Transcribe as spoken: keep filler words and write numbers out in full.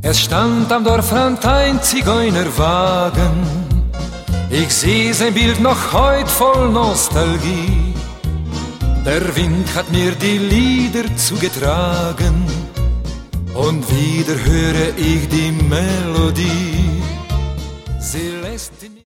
Es stand am Dorfrand ein Zigeunerwagen. Ich seh sein Bild noch heut voll Nostalgie. Der Wind hat mir die Lieder zugetragen und wieder höre ich die Melodie. Sie lässt